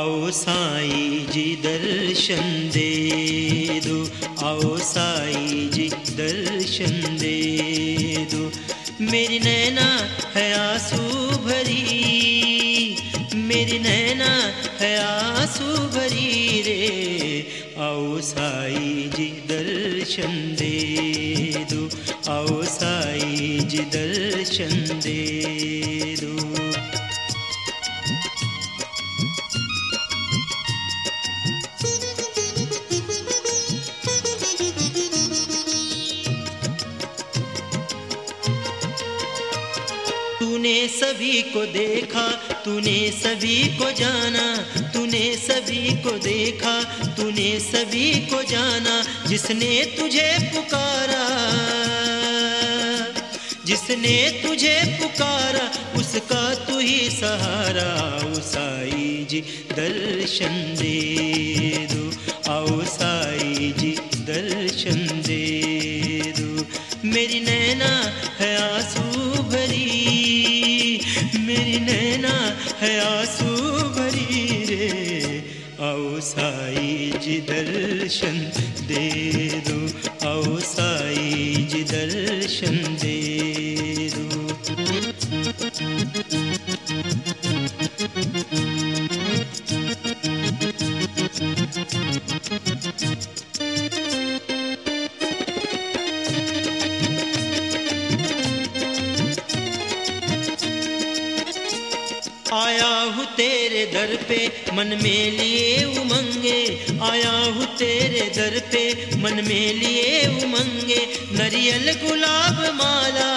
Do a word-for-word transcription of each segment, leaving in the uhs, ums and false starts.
आओ साईं जी दर्शन दे दो, आओ साईं जी दर्शन दे दो। मेरी नैना है आंसू भरी, मेरी नैना है आंसू भरी रे। आओ साईं जी दर्शन दे दो, आओ साईं जी दर्शन दे दो। तूने सभी को देखा, तूने सभी को जाना, तूने सभी को देखा, तूने सभी को जाना। जिसने तुझे पुकारा, जिसने तुझे पुकारा, उसका तू ही सहारा। आओ साईं जी दर्शन दे दो, आओ साईं जी दर्शन दे दो। मेरी नैना है आंसू भरी, मेरी नैना है आंसू भरी रे। आओ साईं जी दर्शन दे दो, आओ साईं जी दर्शन दे दो। आया हूँ तेरे दर पे मन में लिए उमंगे, आया हूँ तेरे दर पे मन में लिए उमंगे। नरियल गुलाब माला,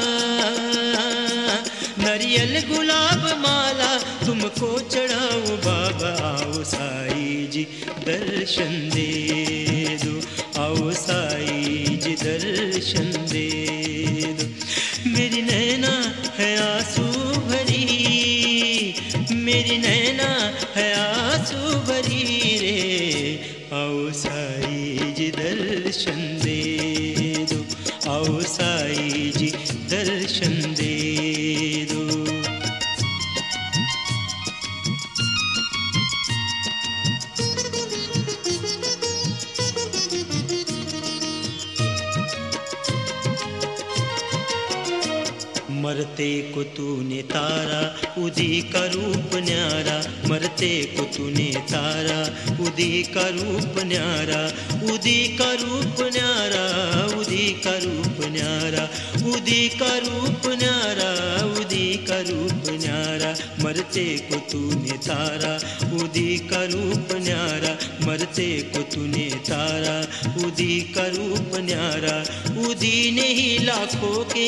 नरियल गुलाब माला तुमको चढ़ाऊं बाबा। आओ साईं जी दर्शन दे दो, आओ साईं जी दर्शन दे दो। मेरी नैना है आंसू भरी, मेरी नैना है आंसू भरी रे। आओ साईं जी दर्शन दे दो, आओ साईं जी दर्शन दे दो। मरते को तूने तारा उदी का रूप न्यारा, मरते को तूने तारा उदी का रूप न्यारा। उदी का रूप न्यारा, उदी का रूप न्यारा, उदी का रूप न्यारा, उदी का रूप न्यारा। मरते को तूने तारा उदी का रूप न्यारा, मरते को तूने तारा उदी का रूप न्यारा। उदी ने ही लाखों के,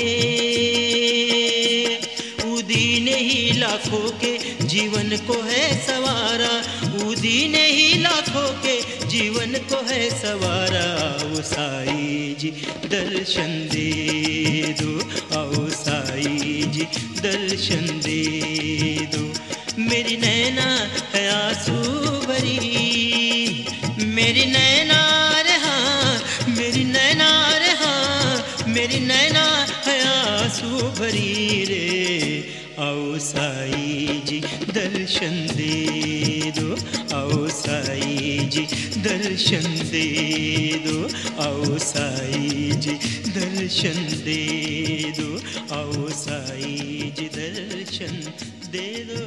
उदी ने ही लाखों के जीवन को है सवारा, उदी ने ही लाखों के जीवन को है सवारा। आओ साईं जी दर्शन दे दो, आओ साईं जी दर्शन दे दो। मेरी नैना है आंसू भरी, मेरी नैना रे हाँ, मेरी नैना रे हाँ, मेरी नैना है आंसू भरी रे। आओ साईं जी दर्शन दे दो, आओ साईं जी दर्शन दे दो, आओ साईं जी दर्शन दे दो, आओ साईं जी दर्शन दे दो।